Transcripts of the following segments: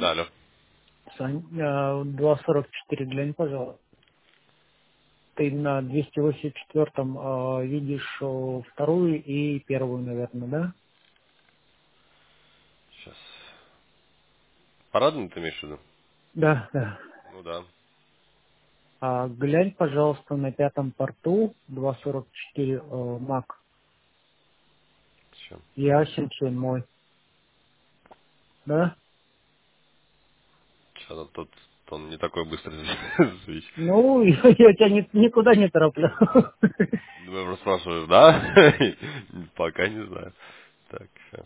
Да, алло. Сань, 2.44 глянь, пожалуйста. Ты на 284-м видишь вторую и первую, наверное, да? Сейчас. Парадный ты имеешь в виду? Да, да. Ну да. Глянь, пожалуйста, на пятом порту 2.44 Mac Сейчас. и А77 мой, да? Сейчас тут он не такой быстрый свич. Ну, я тебя никуда не тороплю. Думаю, просто спрашиваю, да? Пока не знаю. Так, сейчас.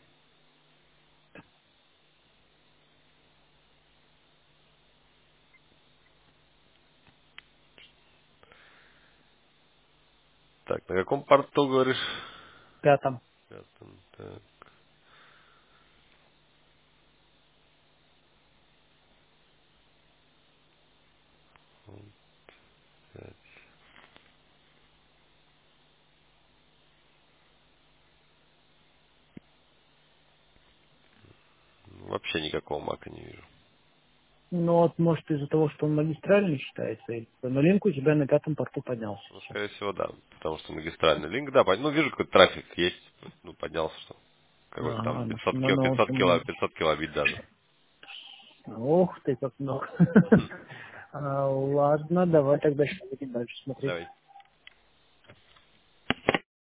Так, на каком порту говоришь? Пятом. Пятом, так. Пять. Вообще никакого мака не вижу. Ну, вот, может, из-за того, что он магистральный считается, но линк у тебя на пятом порту поднялся Ну, сейчас. скорее всего, да. Потому что магистральный линк, да, ну, вижу, какой трафик есть. Ну, поднялся, что какой-то там Ага, 500 ну, в общем, 500 килобит даже. ох ты, как много. Хм. Ладно, давай тогда что будем дальше смотреть. Давай.